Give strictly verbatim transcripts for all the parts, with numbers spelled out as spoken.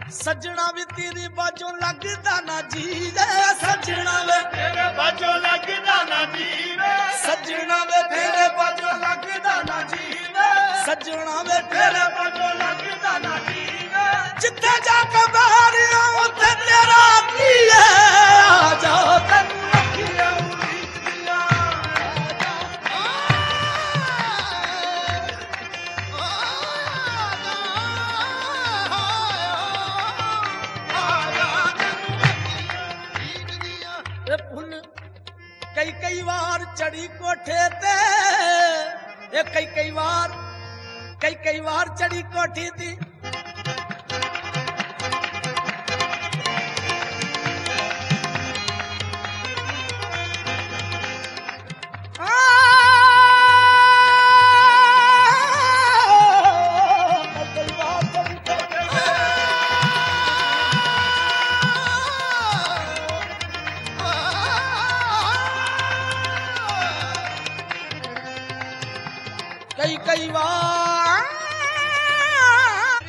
सजना वे तेरे बाजों लगदा ना जी वे सजना वे तेरे बाजों लगदा ना जी वे सजना वे तेरे बाजों लगदा ना जी वे सजना वे तेरे बाजों लगदा ना जी वे जिथे जाके बाहर उथे तेरा की है आ जाओ तैनू अखियां उड़ीदियां ए फुल कई कई बार चढ़ी कोठे ते ए कई कई बार कई कई बार चढ़ी कोठी थी कई कई बार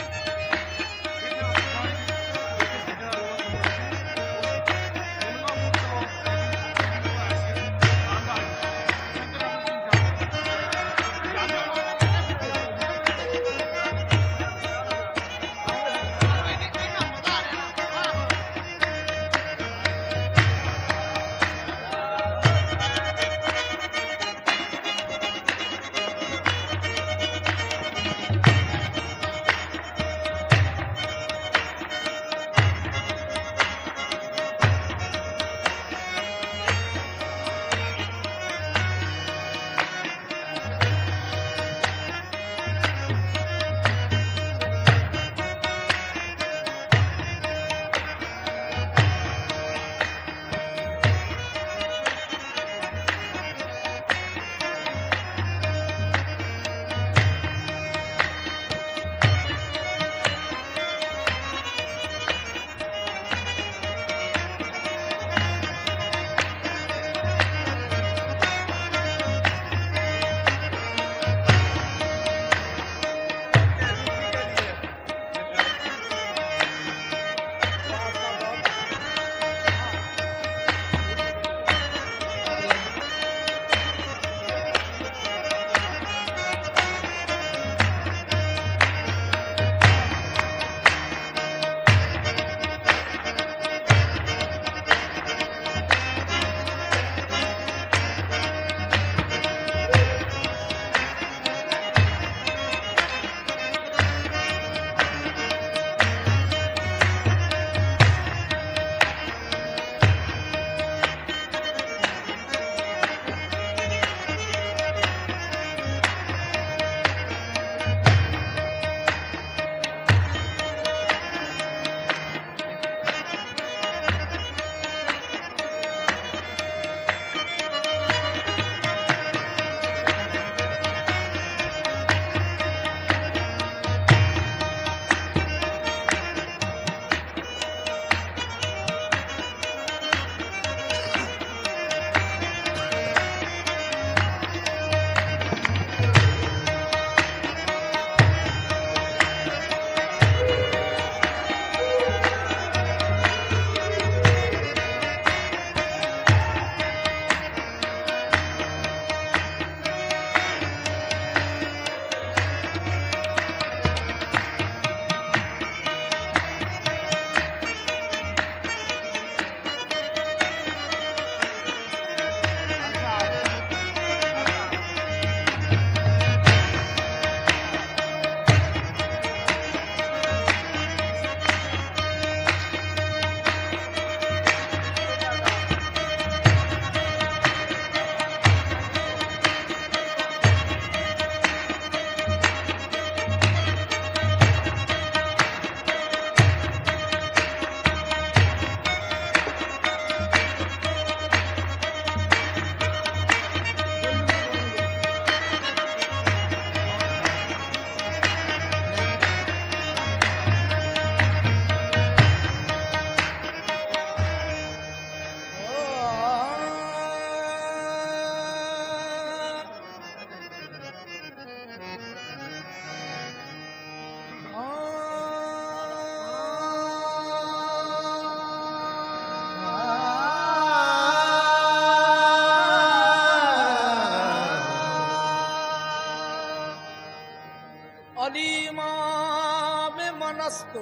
अली इमाम मनस्तो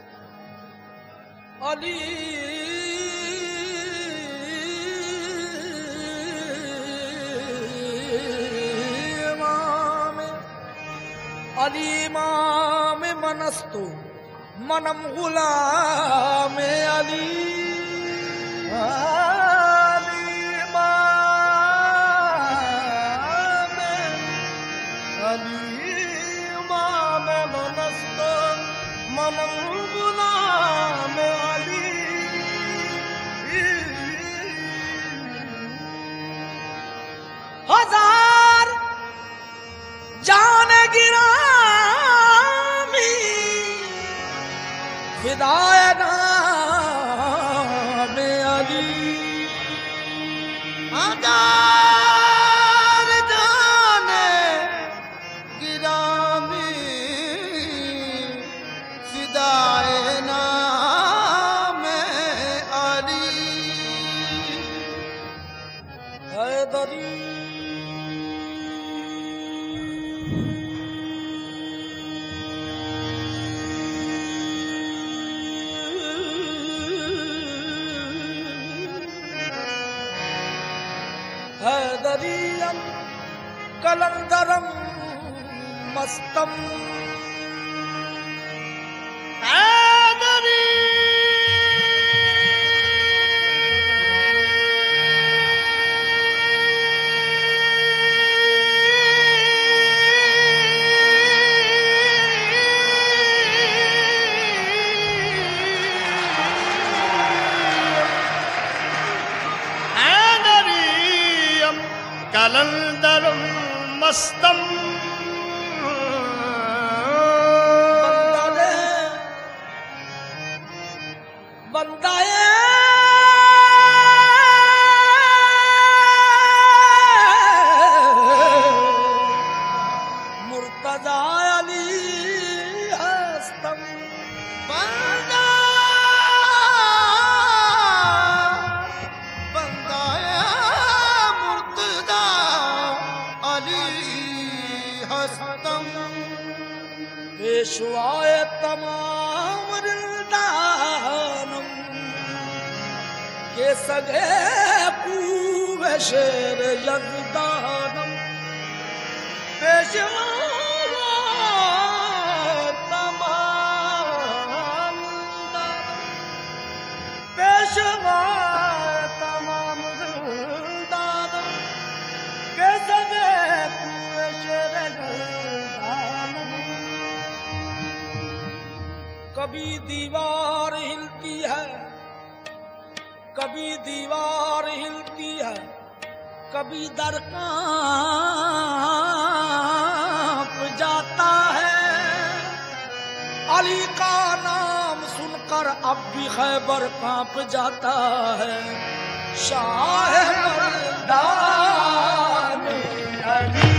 अली इमाम अली इमाम मनस्तो मनम गुलाम अली अली इमाम अली इमाम मनस्तो मनम गुलाम अली हजार जान गिरामी फिदाए नाम अली हजार जाने गिरामी फिदाए नाम अली हैदरी हैदरियम कलंदरम मस्तम हैदरी कलंदरम मस्तम बंदाए मुर्तजा अली हस्तम बंदा बंदाए मुर्तजा अली हस्तम पेशवाए तमाम रिंदानम के सगे कूवे शेर यज़दानम पेशवाए तमाम पेशवाए तमाम रिंदानम के सगे कूवे शेर यज़दानम कभी दीवार हिलती है कभी दीवार हिलती है कभी दर कांप जाता है अली का नाम सुनकर अब भी खैबर कांप जाता है Shah Mardan Ali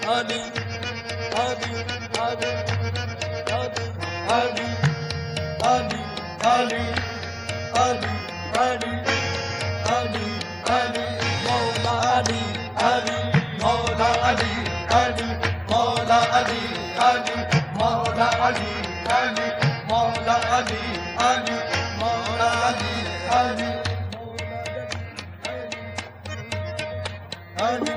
Ali, Ali, Ali, Ali, Ali, Ali, Ali, Ali, Ali, Ali, Ali, Maula Ali, Ali, Maula Ali, Ali, Maula Ali, Ali, Maula Ali, Ali, Maula Ali, Ali, Maula Ali, Ali, Ali,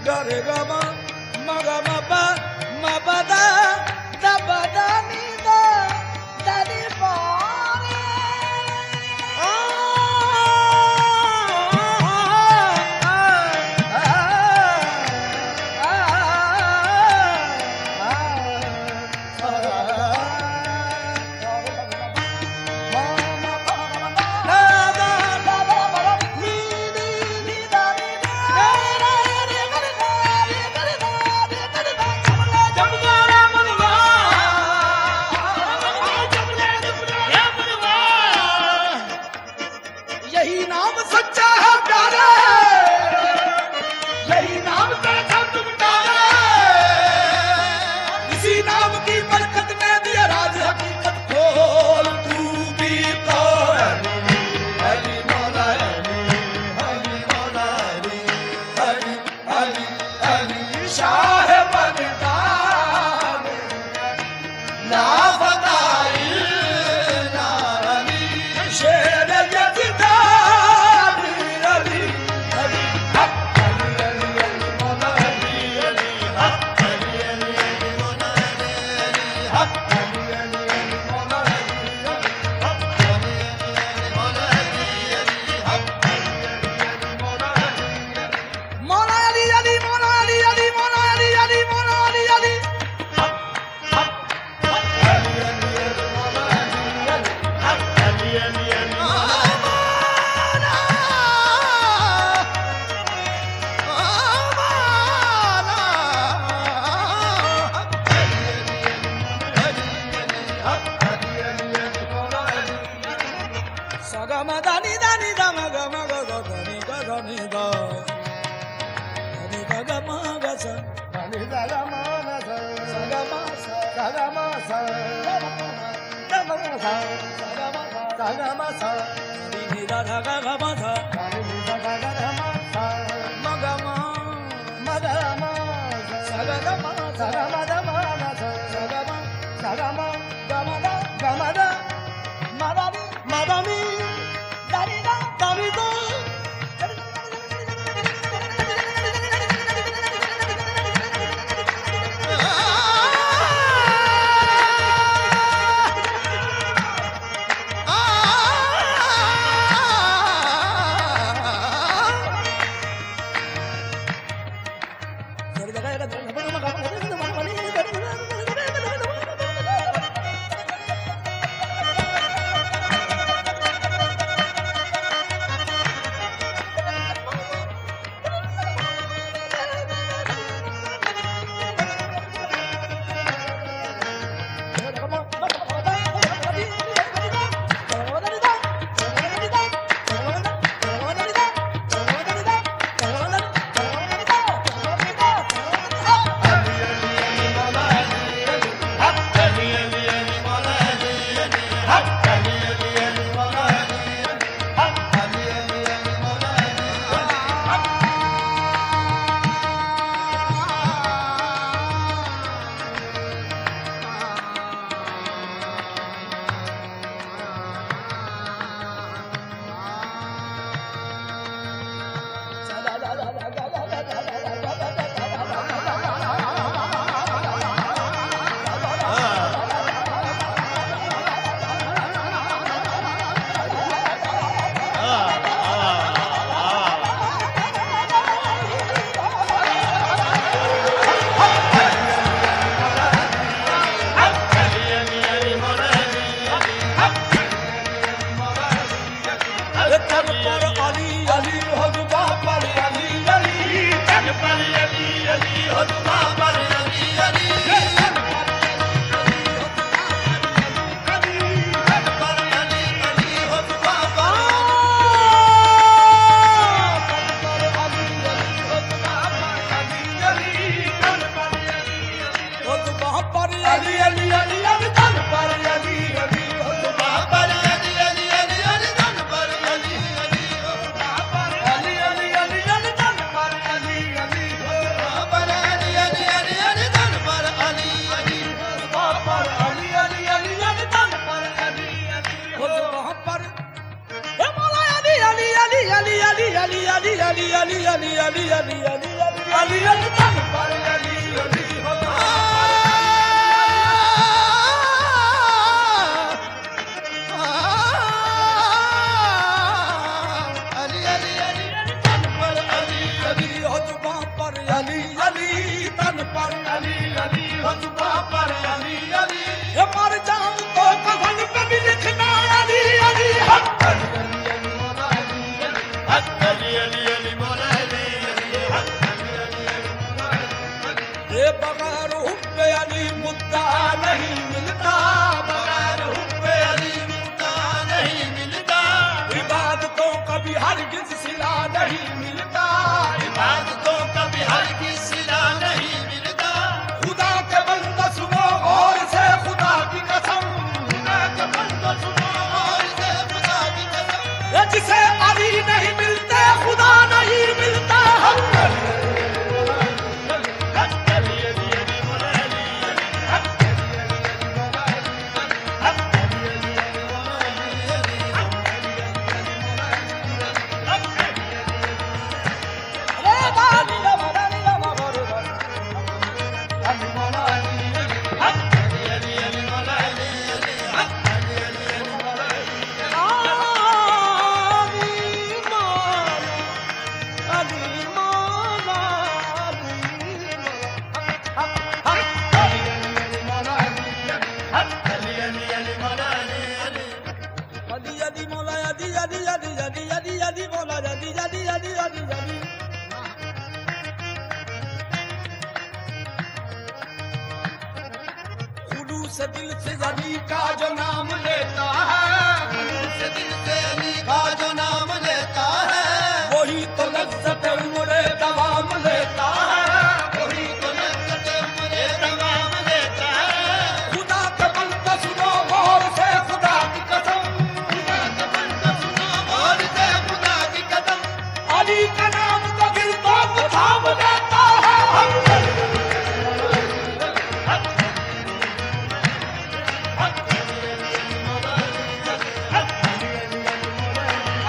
gare gama magama ba mabada da bada ni da da ni ba Ali Ali Ali Ali Ali Ali Ali Ali Ali Ali Ali Ali Ali तन पर अली अली हो अली अली अली तन पर अली अली हो जुबां पर अली अली तन पर अली अली हो जुबां पर अली अली ये मर जाऊं तो कफन पे भी लिखना अली अली हक अली अली मौला अली हक अली अली अली मौला अली हक अली अली अली मौला ये बगैर हुक्म अली मुद्दा नहीं मिलता बगैर हुक्म अली मुद्दा नहीं मिलता इबादतों का भी हरगिज़ सिला नहीं मिलता इबादतों का भी हरगिज़ सिला नहीं मिलता खुदा के बंदा सुनो गौर से खुदा की कसम खुदा के बंदा सुनो गौर से खुदा की कसम ये जिसे अली नहीं मिलते खुदा नहीं मिलता हक अली अली अली अली मौला अली हक अली अली मौला अली हक अली अली अली मौला अली हक अली अली मौला अली हक रे दानी रे मदानी रे मगरू अली मौला अली हक अली अली अली मौला अली हक अली अली अली मौला अली अली मौला अली मौला हक अली अली अली मौला अली अली अली मौला अली अली अली अली अली अली मौला अली अली अली अली अली खुलूस दिल से अली का जो नाम लेता है से दिल से अली का जो नाम लेता है वही तो लज्जत उम्र दवाम लेता है वही तो लज्जत उम्रे तमाम लेता है खुदा का बंदा सुनो गौर से खुदा की कसम खुदा का बंदा सुनो गौर से खुदा की कसम अली का नाम तो गिरता को थाम देता है हक अली हक हक अली अली मौला अली हक अली अली अली मौला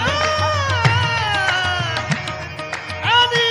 अली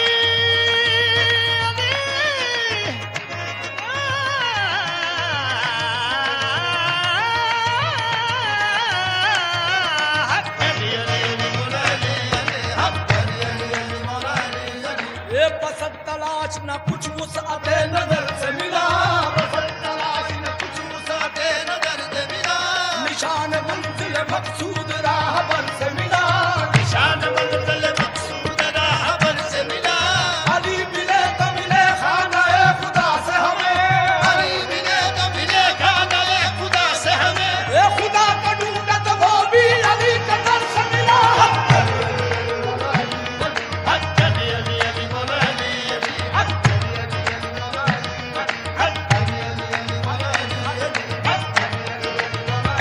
हक अली अली मौला अली हक अली अली अली मौला अली ये पसंद तलाश न कुछ वुसअते नजर से मिला पसंद तलाश न कुछ मुसाते नजर से मिला निशान मंजिल मकसूद राह पर से मिला निशान मंजिल मकसूद राहबर से मिला अली मिले तो मिले खाना-ए खुदा से हमें अली मिले तो मिले खाना ए खुदा से हमें ये खुदा को ढूंढे तो वो भी अली के दर से मिला हक अली अली अली मौला अली हक अली अली अली मौला अली हक अली अली अली मौला अली हक अली अली अली मौला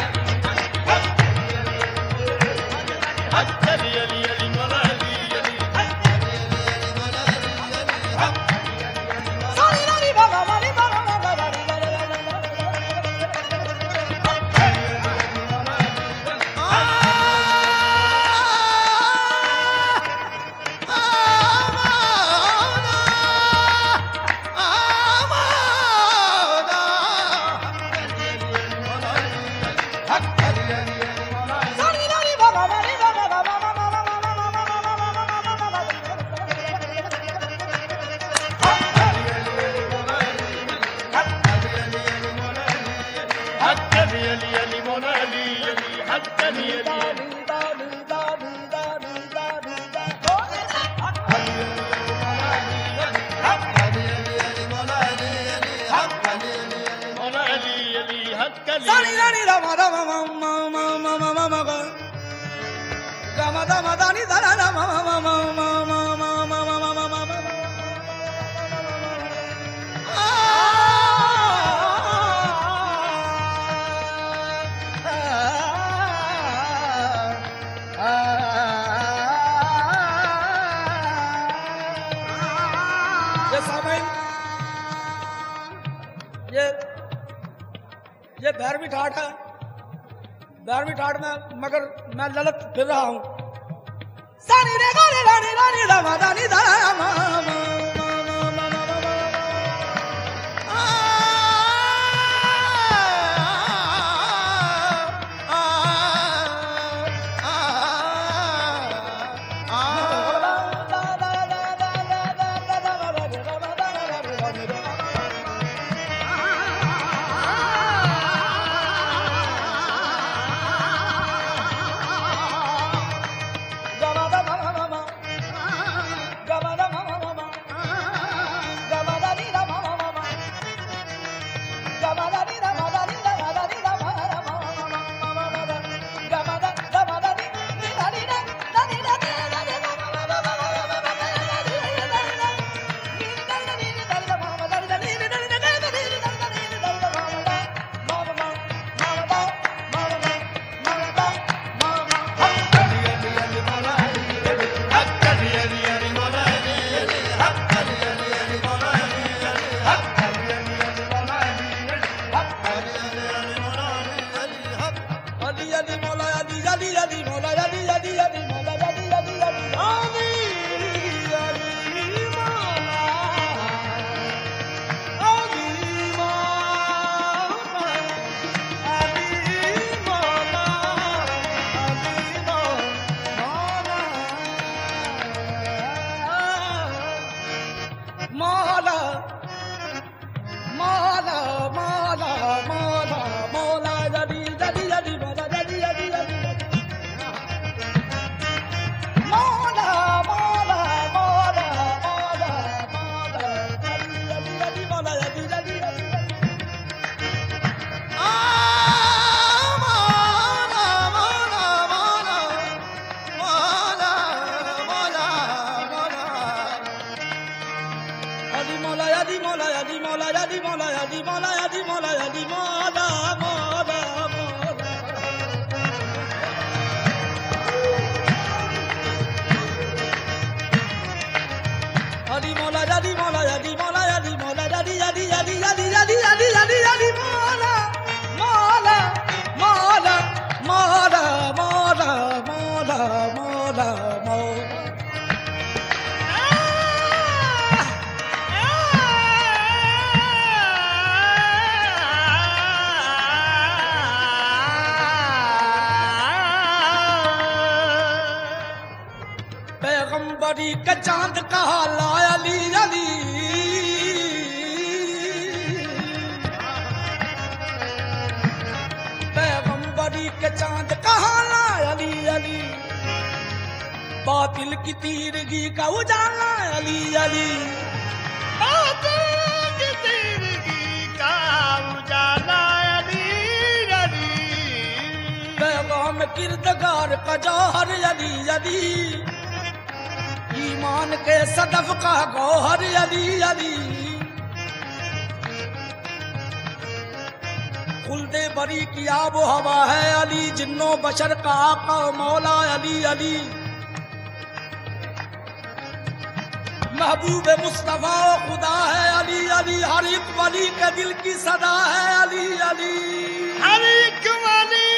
अली हक अली अली अली मौला अली हक अली अली अली मौला अली हक सारी रानी बाबा वाली बाबा बाबा रानी रानी सारी रानी बाबा वाली बाबा बाबा सारी रानी रामा रामा मामा मामा मामा मामा गामा दामा दानी दाना रामा मामा मामा मामा मामा मामा मामा ये सामईन ये ये भैरवी ठाट है। भैरवी ठाट में मगर मैं ललत फिर रहा हूँ। सानी रे गानी रानी रानी रामा रानी दा मा मा मा अली मौला अली मौला अली मौला अली मौला मौला मौला अली मौला अली मौला अली मौला अली मौला अली अली अली अली अली अली अली अली मौला मौला मौला मौला मौला मौला मौला मौला पैगंबरी का चांद कहा लाया अली अली पैगंबरी के चांद कहा लाया अली अली बातिल की तीरगी का उजाला अली अली बातिल की तीरगी का उजाला अली अली पैगाम किरदगार का जौहर अली अली ईमान के सदफ का गौहर अली अली खुल्दे बरी की आबो हवा है अली जिन्नो बशर का आका मौला अली अली महबूब मुस्तफा खुदा है अली अली हर एक वली के दिल की सदा है अली अली हर एक वली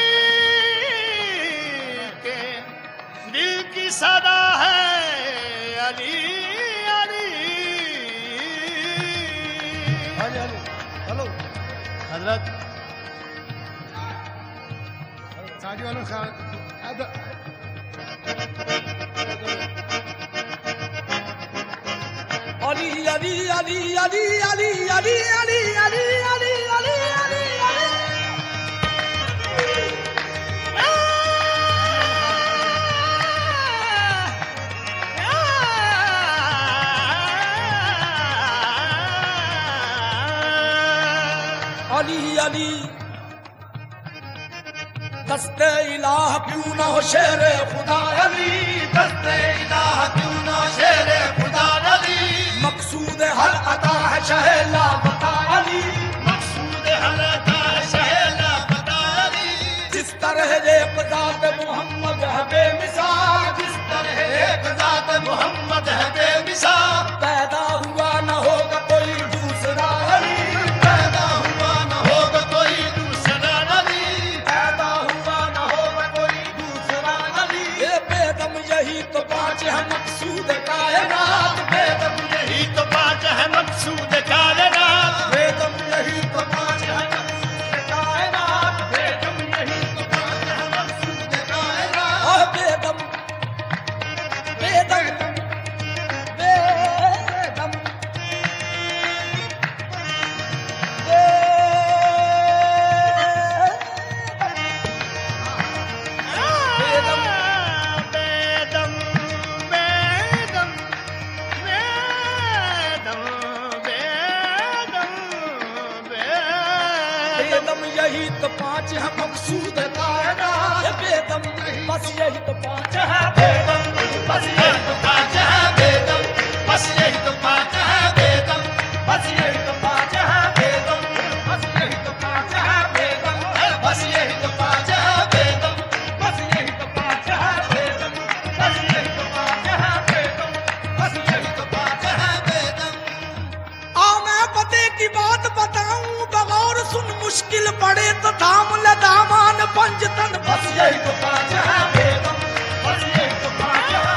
के दिल की सदा है अली अली हेलो हजरत साजी वालों खान अली अली अली अली अली अली अली अली अली अली अली अली अली दस्ते इलाह क्यों ना हो शेर खुदा अली दस्ते इलाह क्यों ना शेर खुदा अली मकसूद हर अता है शहला बता अली मकसूद हर अता है शहला बता अली जिस तरह एक ज़ात मोहम्मद है बेमिसाल जिस तरह एक ज़ात मोहम्मद है बेमिसाल पैदा हुआ न होगा कोई दूसरा अली पैदा हुआ न होगा कोई दूसरा अली पैदा हुआ न होगा कोई दूसरा अली ये बेदम यही तो पाँच है मकसूद कायनात बेदम यही तो बात है मकसूद कायनात बेदम यही तो पाँच है मकसूद कायनात बेदम यही तो बात है मकसूद कायनात और बेदम बेदम बेदम बेदम बेदम बेदम बेदम बेदम बेदम यही तो पाँच है मकसूद कायनात बेदम बस यही तो पाँच है बेदम बस यही तो पाँच है बेदम बस यही तो पाँच है बेदम बस यही तो पाँच है बेदम बस यही तो पाँच है बेदम बस यही तो पाँच है बेदम बस यही तो पाँच है बेदम बस यही तो पाँच है बेदम बस यही तो पाँच है बेदम आओ मैं पते की बात बताऊं बगौर सुन मुश्किल पड़े तो थाम ले दामान पंजतन बस यही तो पाँच है बेदम बस यही तो पाँच है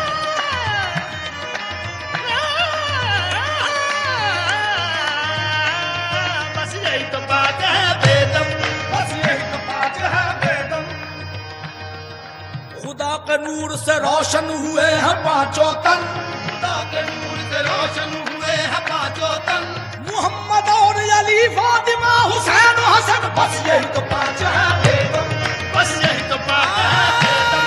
बस यही तो पाँच है बेदम बस यही तो पाँच है बेदम खुदा के नूर से रोशन हुए हैं पांचों तन खुदा के नूर से रोशन हुए हैं पांचों तन मोहम्मद और अली फातिमा हुसैन हसन बस यही तो पाँच है बेदम बस यही तो पाँच है बेदम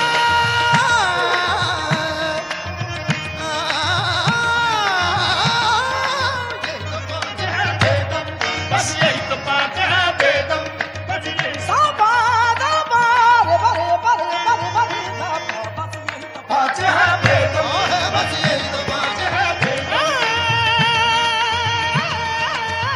बस यही तो पाँच है बेदम बस यही साबा दाबा रे बरे बरे बरे बरे दाबा बस यही तो पाँच है बेदम बस यही तो पाँच है बेदम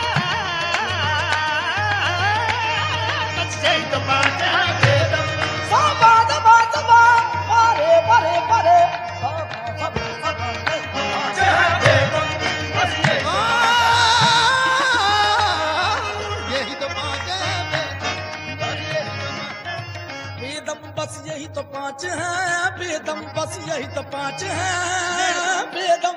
बस यही तो पांच हैं बेदम।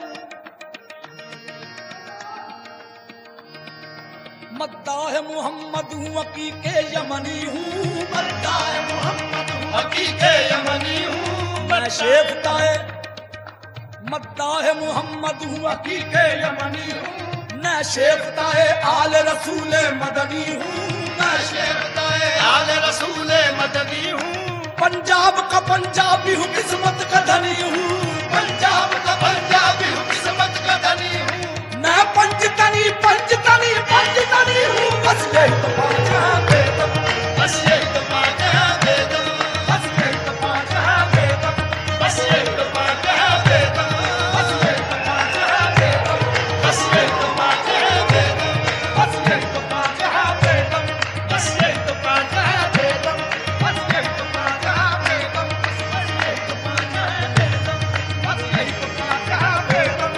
मद्दाह मोहम्मद हूँ हकीके यमनी हूँ, मद्दाह मोहम्मद हूँ हकीके यमनी हूँ। मैं शेफ्ताए मद्दाह मोहम्मद हूँ हकीके यमनी हूँ। मैं शेफ्ताए आल रसूल मदनी हूँ, मैं शेफ्ताए आल रसूल मदनी हूँ। पंजाब का पंजाबी हूँ किस्मत का धनी हूँ, पंजाब का पंजाबी हूँ किस्मत का धनी हूँ। मैं पंचतनी पंचतनी पंचतनी हूँ। बस यही तो पांच हैं बेदम, बस यही तो पांच हैं बेदम, बस यही तो पांच हैं बेदम, बस यही तो पांच हैं बेदम, बस यही तो पांच हैं बेदम, बस यही तो पांच हैं बेदम, बस यही तो पांच हैं बेदम, बस यही तो पांच हैं बेदम, बस यही तो पांच हैं बेदम, बस यही तो पांच हैं बेदम, बस यही तो पांच हैं बेदम।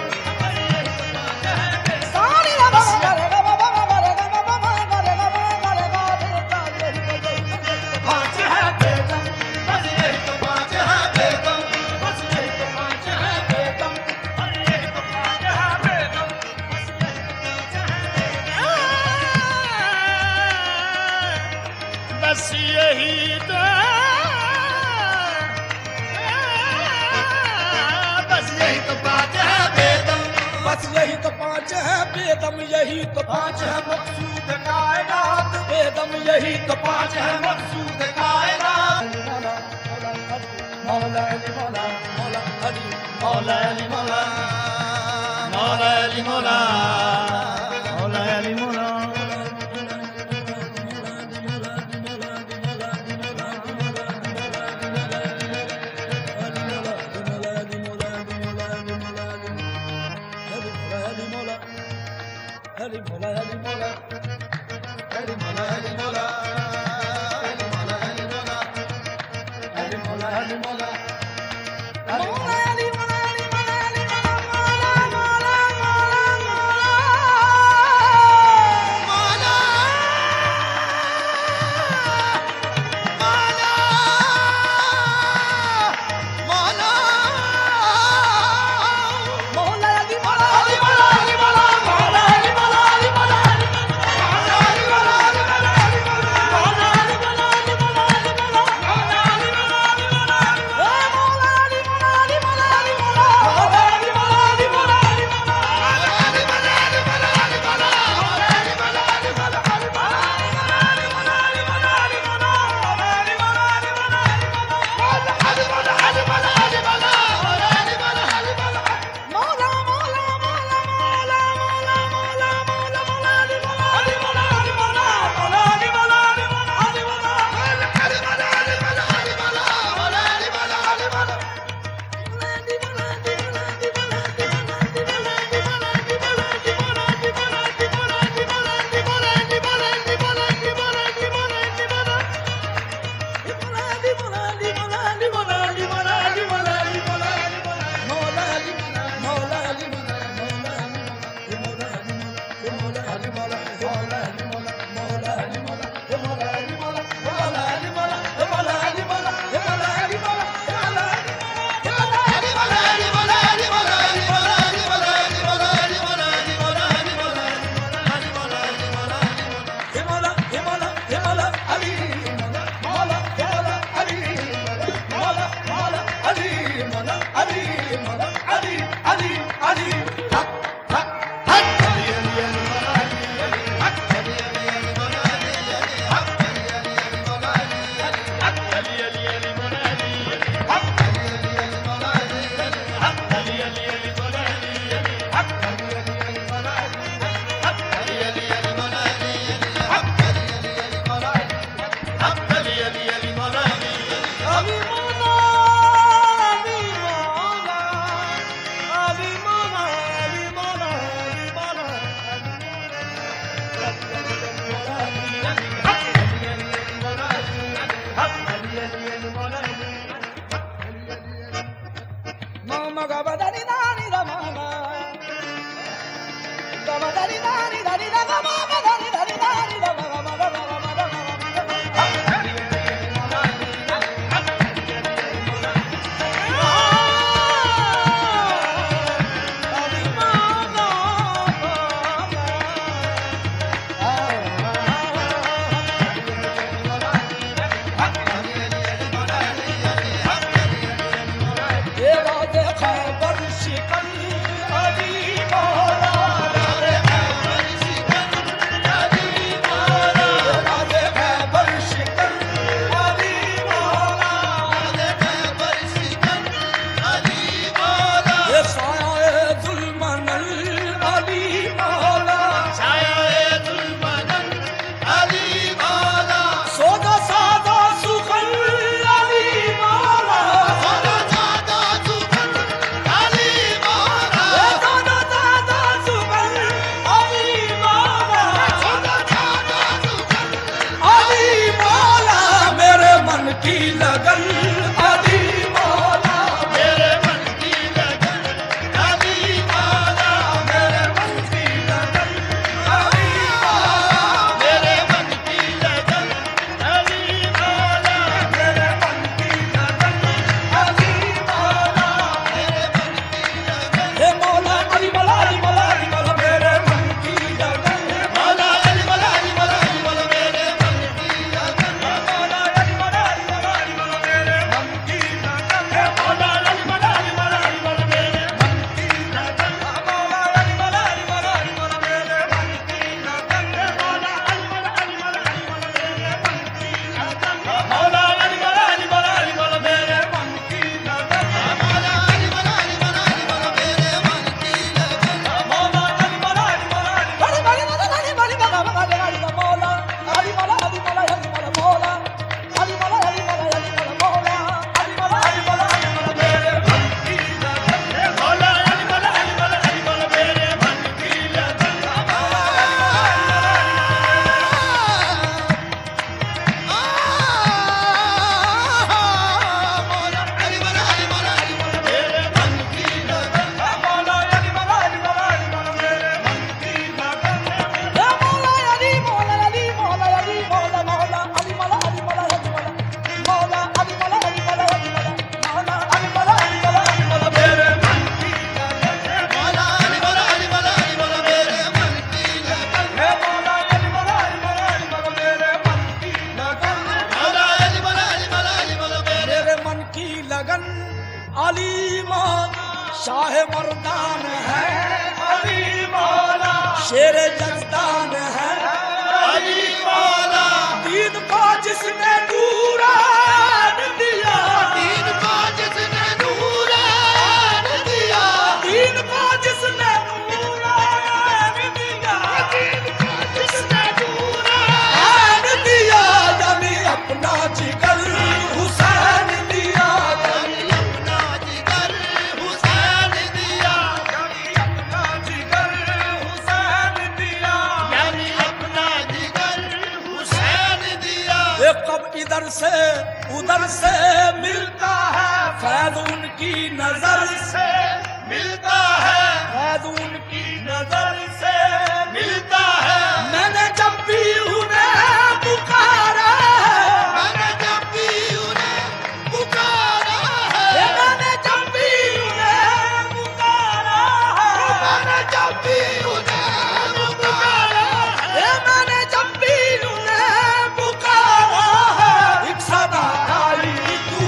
सारी रा बा बा रे गा बा बा बा रे गा बा बा बा रे गा बा बा रे गा रे गा रे गा पांच हैं बेदम, बस यही तो पांच हैं बेदम, बस यही तो पांच हैं बेदम, बस यही तो पांच हैं बेदम, बस यही तो बस यही तो पांच हैं बेदम, बस यही तो पांच हैं बेदम, यही तो पांच हैं मकसूद कायनात बेदम, यही तो पांच हैं मकसूद कायनात। मौला अली मौला मौला अली मौला अली मौला, मौला अली मौला, मौला अली मौला। अली मौला अली मौला अली मौला, अली मौला, अली मौला, अली मौला, अली मौला, अली मौला, मौला अली मौला अली मौला अली मौला मौला मौला मौला, मौला, मौला, मौला अली मौला अली मौला अली मौला मौला अली मौला अली मौला शाह मर्दान है, अली मौला, शेर जजदान है, अली मौला, दीन को जिसने नूरान दिया, दीन को जिसने नूरान दिया, दीन को जिसने नूरान दिया, दीन को जिसने नूरान आन दिया, यानी अपना जिगर हुसैन दिया, यानी अपना जिगर हुसैन दिया, यानी अपना जिगर हुसैन दिया, यानी अपना जिगर हुसैन दिया। ये कब इधर से उधर से मिलता है, फैज उनकी नजर से, मिलता है, फैज उनकी नजर से मिलता है, मैंने जब भी उन्हें पुकारा है, मैंने जब भी उन्हें पुकारा ये है, मैंने जब भी उन्हें पुकारा है, मैंने जब भी उन्हें पुकारा है, ये मैंने जब भी उन्हें पुकारा है, एक सदा आई तू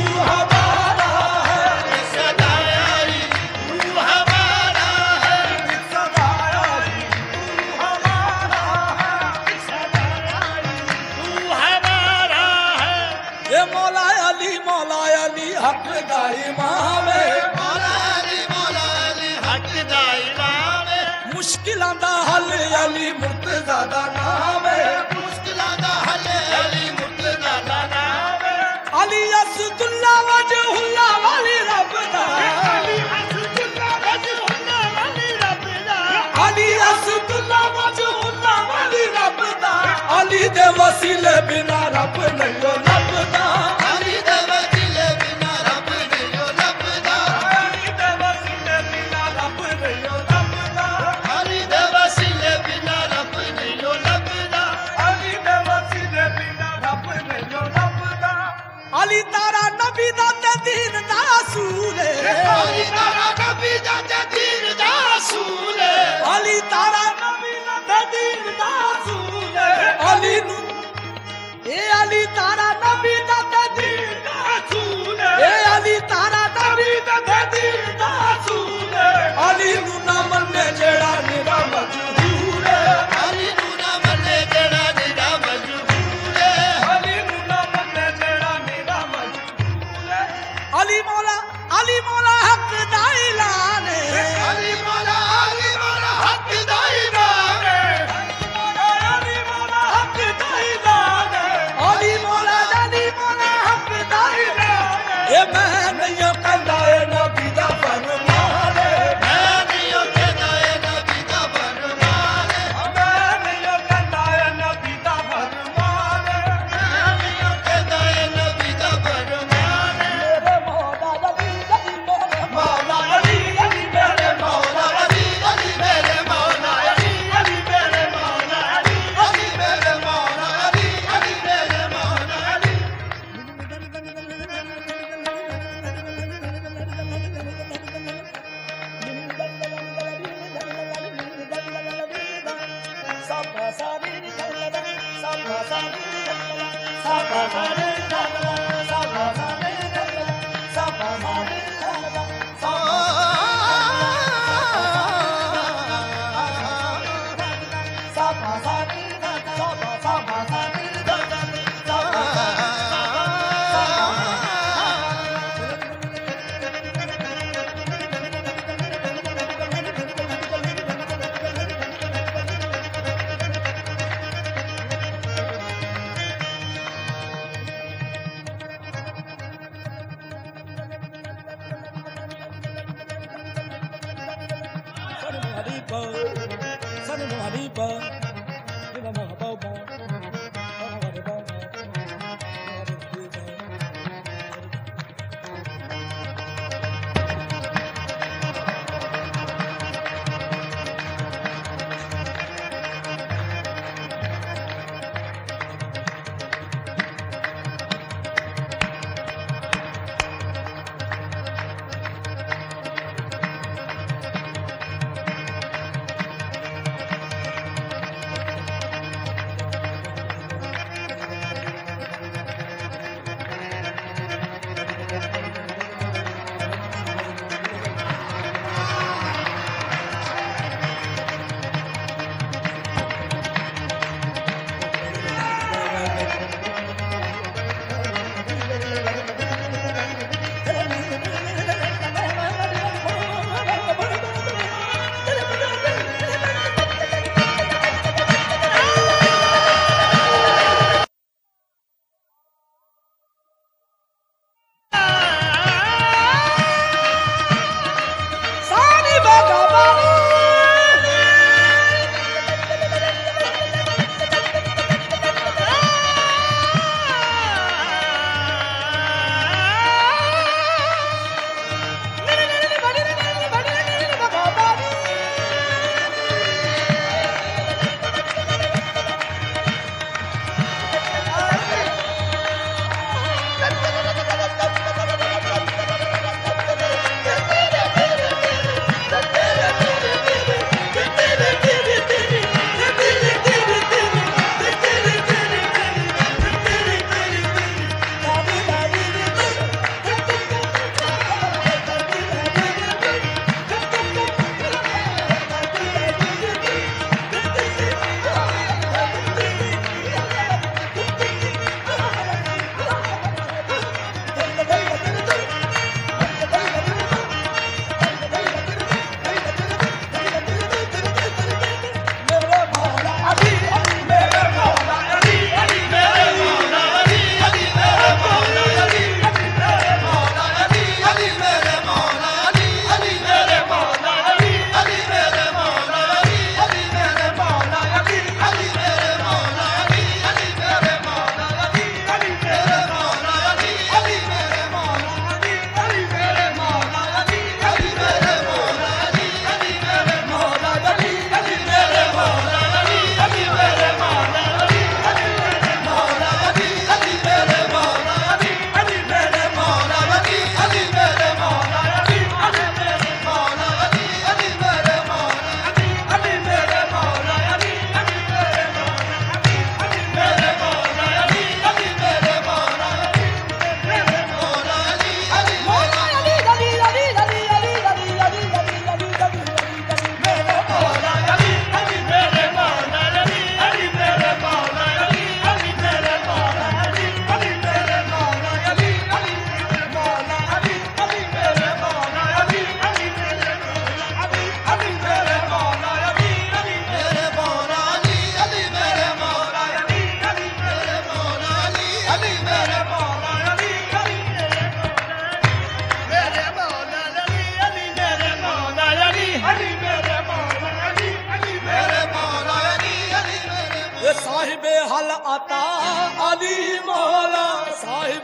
हमारा है, एक सदा आई तू हमारा है, एक सदा आई तू हमारा है, एक सदा आई तू हमारा है। ये मौला अली मौला अली हक दा इमाम है, मौला अली, मौला अली हक दा इमाम है, मुश्किलां दा हल अली मुर्तज़ा दा नाम है, मुश्किलां दा हल अली मुर्तज़ा दा नाम है, अली असदुल्ला वजहुल्ला वाली रब दा, अली असदुल्ला वजहुल्ला वाली रब दा, अली असदुल्ला वजहुल्ला वाली रब दा, अली दे वसीले बिना रब नहीं लभदा, अली दे वसीले बिना रब नहीं लभदा, अली दे वसीले बिना रब नहीं लभदा, अली दे वसीले बिना रब नहीं लभदा, अली दे वसीले बिना रब नहीं लभदा, अली तारा नबी दा ते दीन दा रसूल है, अली तारा नबी दा ते दीन दा रसूल है, अली तारा नबी दा ते दीन दा रसूल है, अली नू ए अली तारा नबी दा ते दीन दा रसूल है, ए अली तारा नबी दा ते दीन दा रसूल है, अली नू ना मन्ने जेड़ा मेरा मजबूर है, अली नू ना मन्ने जेड़ा निरा मजबूर है, अली नू ना मन्ने जेड़ा मेरा मजबूर है, अली मौला अली मौला हक दा ऐलान है, अली मौला, अली मौला हक दा इमाम है, अली मौला हक दा ऐलान है, अली मौला अली मौला हक दा ऐलान है, ए मैं नहीं कहंदा ए नबी दा फरमान है, मैं नहीं कहंदा ए नबी दा फरमान है, मैं नहीं कहंदा ए नबी दा फरमान है, मैं नहीं कहंदा ए नबी दा फरमान है, मेरे मौला अली अली मेरे मौला अली अली मेरे मौला अली अली मेरे मौला अली अली मेरे मौला अली अली मेरे मौला अली अली मेरे मौला अली। हल अता अली मौला साहिब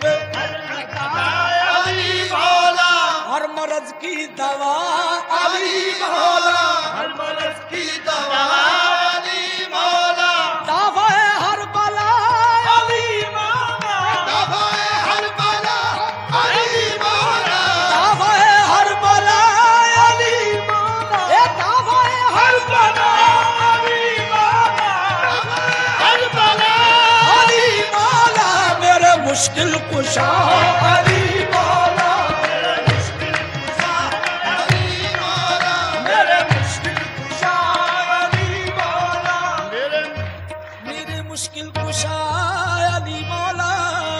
अली मौला हर मर्ज की दवा अली मौला हर मर्ज की दवा अली मौला दावा हर बला अली मौला दवा हर बला अली मौला दावा हर बला अली मौला ए दावा हर बला अली मौला हर बला अली मौला मेरे मुश्किल कुशा अली मौला अली मौला मेरे मुश्किल कुशा अली मौला मेरे मेरे मुश्किल कुशा अली मौला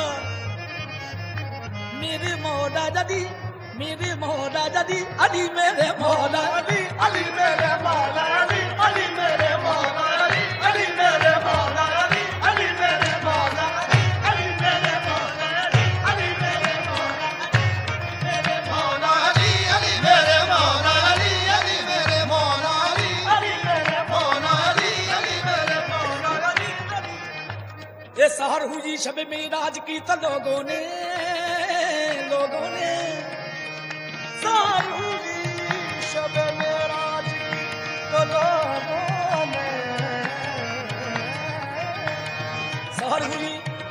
मेरे मौला जदी मेरे मौला जदी अली मेरे मौला अली अली मेरे मौला अली अली मेरे मौला अली अली मेरे मौला अली अली मेरे मौला अली अली मेरे मौला अली अली मेरे मौला मेरे मौला अली अली मेरे मौला अली अली मेरे मौला अली अली मेरे मौला अली अली मेरे मौला अली ये सहर हुई शब मेराज की तो लोगों ने लोगों ने सहर हुई शब मेराज की तो लोगों ने सहर हुई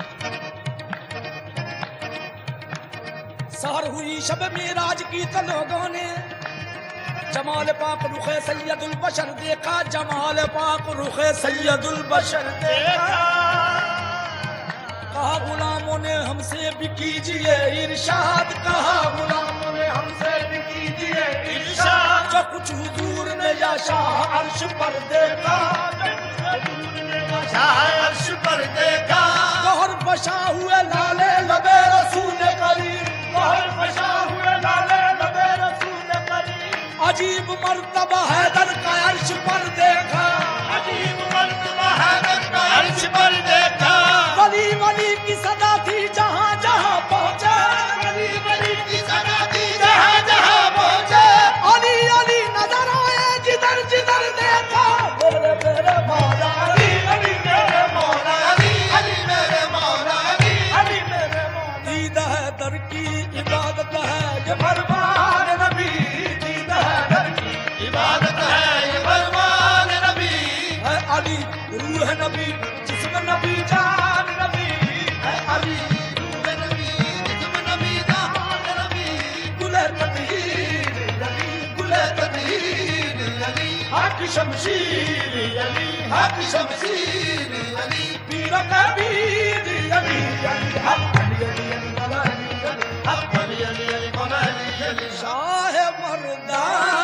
सहर हुई शब मेराज की तो लोगों ने जमाल पाक रुखे सैयदुल बशर देखा जमाल पाक रुखे सैयदुल बशर देखा कहा गुलामों ने हमसे भी कीजिए इरशाद कहा गुलामों ने हमसे भी कीजिए इरशाद जो कुछ हुजूर ने या शाह अर्श पर देखा शाह अर्श पर देखा गौहर फशा हुए लाले लबे रसूल करीम गौहर फशा हुए लाले लबे रसूल करीम अजीब मर्तबा हैदर का अर्श पर देखा अजीब मर्तबा हैदर का अर्श पर देखा वली वली की सदा थी जहां जहां पहुंचे अली अली की सदा थी जहां जहां पहुंचे अली अली नजर आए जिधर जिधर देखा मेरे मेरे मौला अली अली मेरे मौला अली अली मेरे मौला अली अली मेरे मौला दीद है दर की इबादत है ये फरमान नबी दीद है दर की इबादत है ये फरमान नबी है अली रूह नबी जिस्म नबी जान नबी है अली रूह नबी जिस्म नबी जान नबी गुले तदहीर अली गुले तदहीर अली हक शमशीर अली हक शमशीर अली पीर कबीर अली अली हक अली अली अली मौला अली अली हक अली अली अली मौला अली अली शाह मर्दान